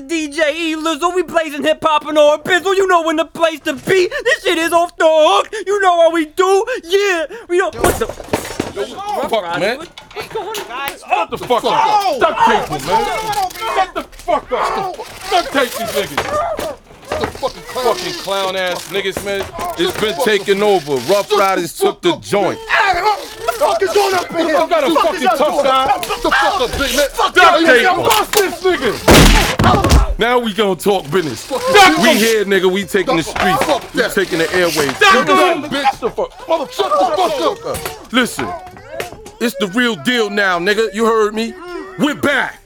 is DJ E Lizzo. We blazing hip hop and all bizzle. You know when the place to be. This shit is off the hook. You know how we do. Yeah, we don't. What the fuck, man? What's going on? Shut the fuck up. Duct tape them, man. Shut the fuck up. Duct tape these niggas. Fucking clown ass niggas, man. It's been taken over. Rough Riders took the joint. What the fuck is going up in here? I got a fucking touchdown. Shut the fuck up, big man. Duct tape them. Bust this nigga. Now we gonna talk business. We here, nigga. We taking the streets. We taking the airwaves. Bitch, the fuck. Shut the fuck up. Listen, it's the real deal now, nigga. You heard me? We're back.